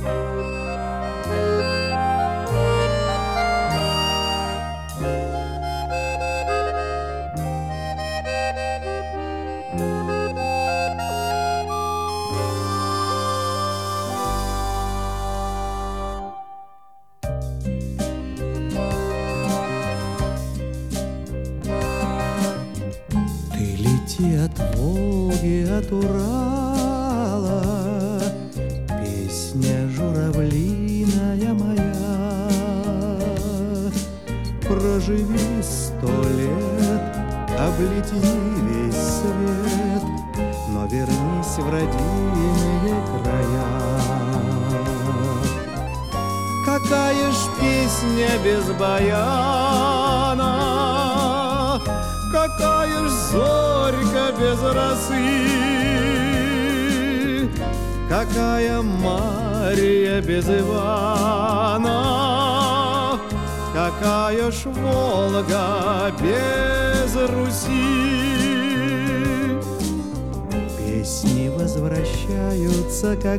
От Волги, от Урала, песня журавлиная моя. Проживи 100 лет, облети весь свет, но вернись в родимые края. Какая ж песня без баяна, какая ж зорька без росы, какая Мария без Ивана, какая ж Волга без Руси. Песни возвращаются, как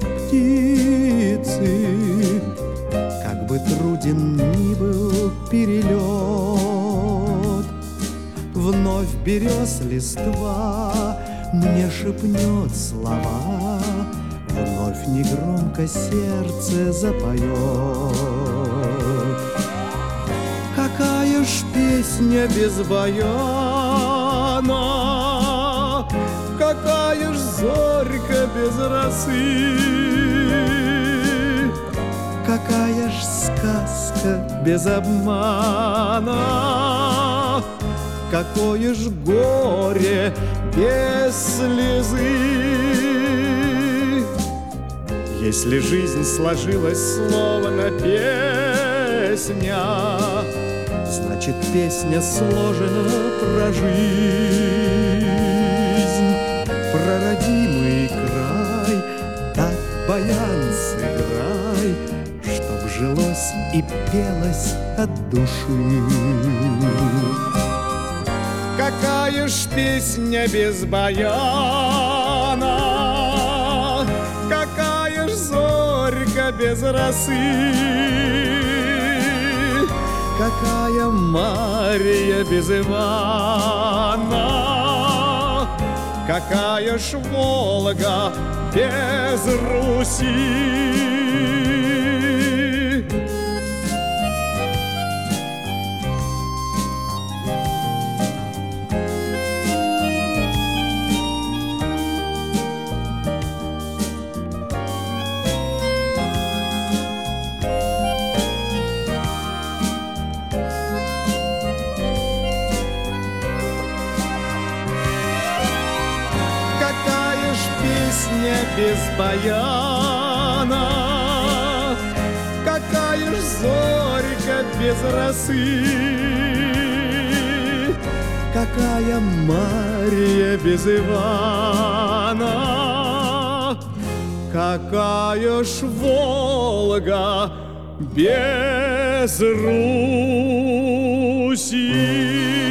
птицы, как бы труден ни был перелет. Вновь берез листва мне шепнет слова, вновь негромко сердце запоет. Какая ж песня без баяна, какая ж зорька без росы, какая ж сказка без обмана, какое ж горе без слезы. Если жизнь сложилась словно песня, значит, песня сложена про жизнь, про родимый край. Так баян сыграй, чтоб жилось и пелось от души. Какая ж песня без баяна, какая ж зорька без росы, какая Мария без Ивана, какая ж Волга без Руси. Песня без баяна, какая ж зорька без росы, какая Мария без Ивана, какая ж Волга без Руси.